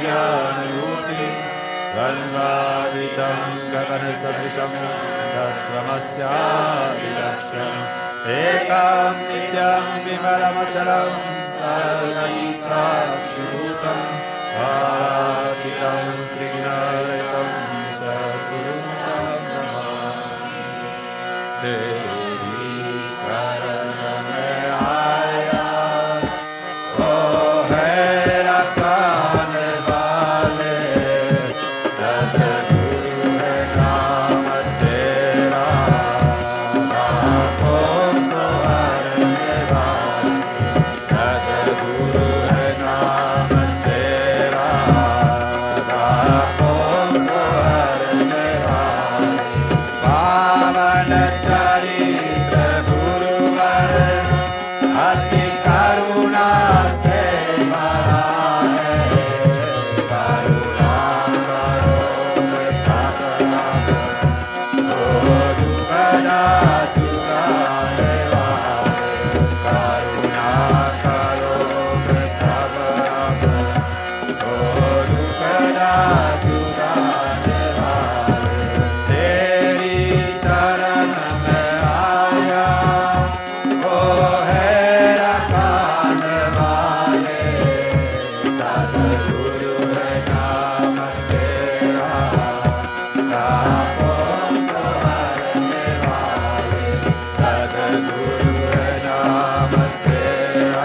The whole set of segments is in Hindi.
ज्ञानरूपि तन्वादितं गगनसदृशं तत्त्वमस्यादिलक्ष्यम् एकं नित्यं विमलमचलं सर्वैः साक्षिभूतं भावातीतं त्रिगुणातीतं सद्गुरुं नमामि। तेरी शरण में आया ओ हैरा पाने वाले सद्गुरु है नाम तेरा पापों को हरने वाले सद्गुरु है नाम तेरा पापों को हरने वाले पावन चरित्र गुरुवर अति करुणा से भरा है करुणा करो ओ दुखदा चुकाने वाले करुणा करो ओ दुखदा चुकाने वाले तेरी शरण में आया ओ है रखाने वाले सद्गुरु है नाम तेरा पापों को हरने वाले सद्गुरु है नाम तेरा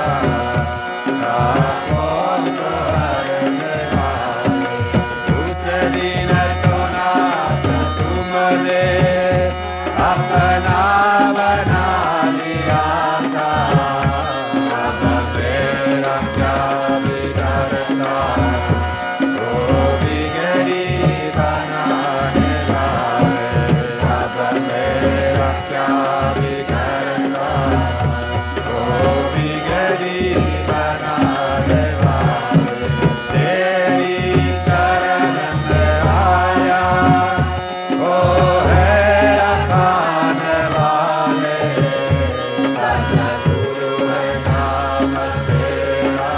पापों को हरने वाले उस दिन तो नाथ तुमने अपना बना लिया था अब मेरा क्या बिगड़ता वो बिगड़ी बनाने वाले अब मेरा क्या बिगड़ता वो बिगड़ी बनाने वाले तेरी शरण में आया ओ है रखाने वाले सद्गुरु है नाम तेरा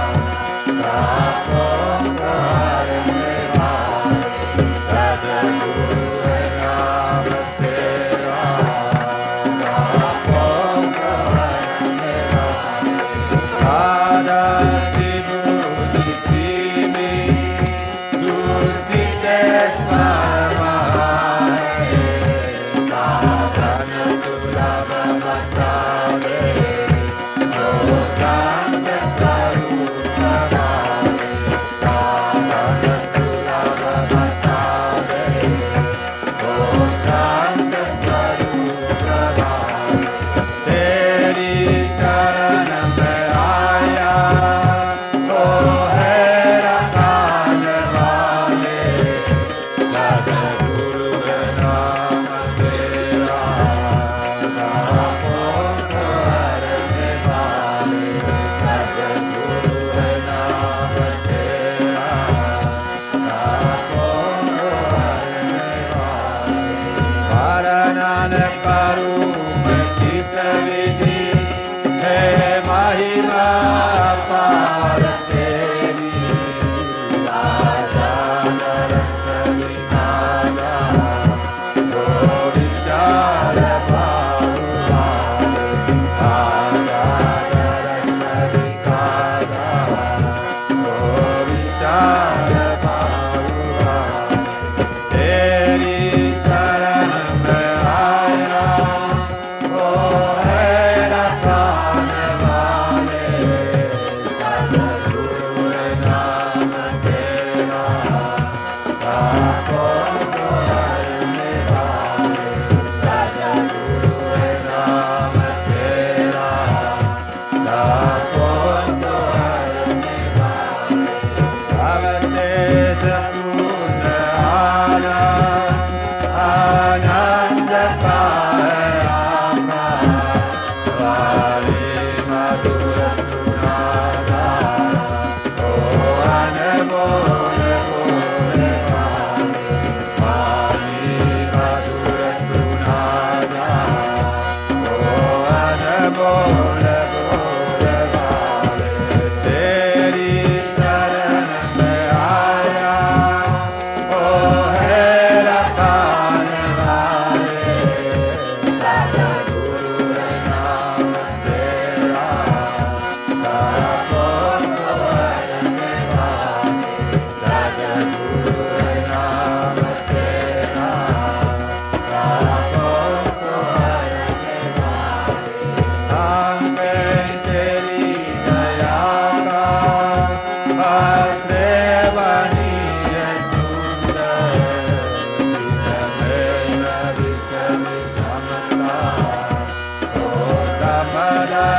पापों को हरने वाले सद्गुरु है नाम तेरा पापों को हरने वाले सादा विभूति सीमी दूषित स्वर महारे साधन सुलभ बतावे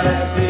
Saraswati